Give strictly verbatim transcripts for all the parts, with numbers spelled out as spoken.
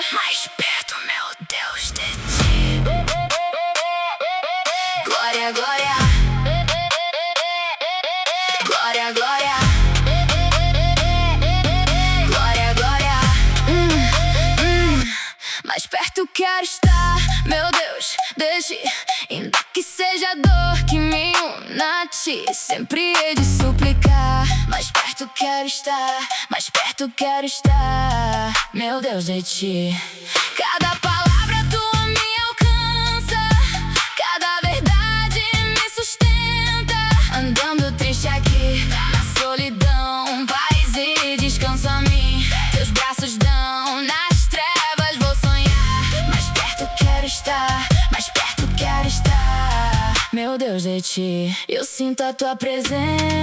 mais perto, meu Deus, de ti. Glória, glória, glória, glória, glória, glória. Hum, hum. Mais perto quero estar, meu Deus, deixe. Ainda que seja a dor que me una a ti, sempre hei de suplicar. Mais perto quero estar, mais perto quero estar, meu Deus, de ti. Cada palavra tua me alcança, cada verdade me sustenta. Andando triste aqui na solidão, paz e descanso a mim. Teus braços dão, nas trevas vou sonhar. Mais perto quero estar, mais perto quero estar, meu Deus, de ti. Eu sinto a tua presença.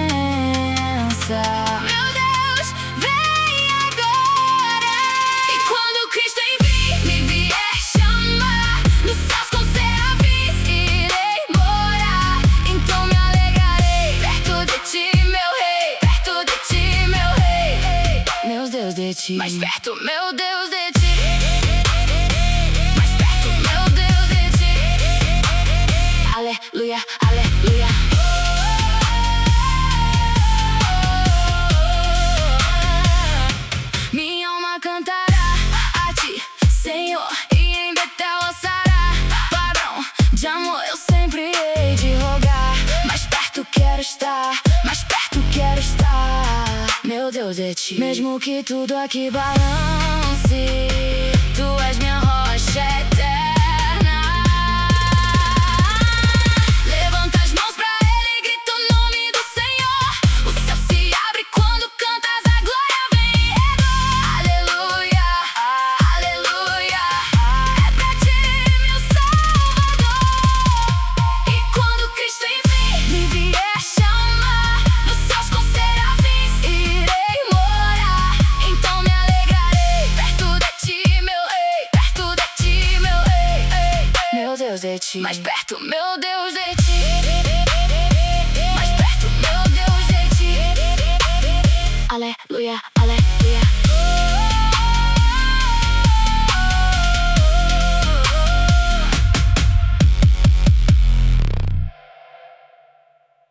Meu Deus, vem agora. E quando Cristo em mim me vier chamar, nos céus com serafins irei morar. Então me alegrarei perto de ti, meu rei, perto de ti, meu rei, meu Deus, de ti. Mais perto, meu Deus, de ti. Mais perto, meu Deus, de ti. Aleluia, aleluia. Minha alma cantará a ti, Senhor, e em Betel alçará. Padrão de amor eu sempre hei de rogar. Mais perto quero estar, mais perto quero estar, meu Deus, de ti. Mesmo que tudo aqui balance, tu és minha rocha eterna. Levanta as mãos pra ele e grita o nome do Senhor. O céu se abre quando cantas, a glória vem e redor. Aleluia, aleluia, é pra ti, meu Salvador. E quando Cristo enfim me vier chamar, nos céus com serafins irei morar. Então me alegrarei perto de ti, meu rei, perto de ti, meu rei, meu Deus, de ti. Mais perto, meu Deus, de ti. Mais perto, meu Deus, de ti. Aleluia.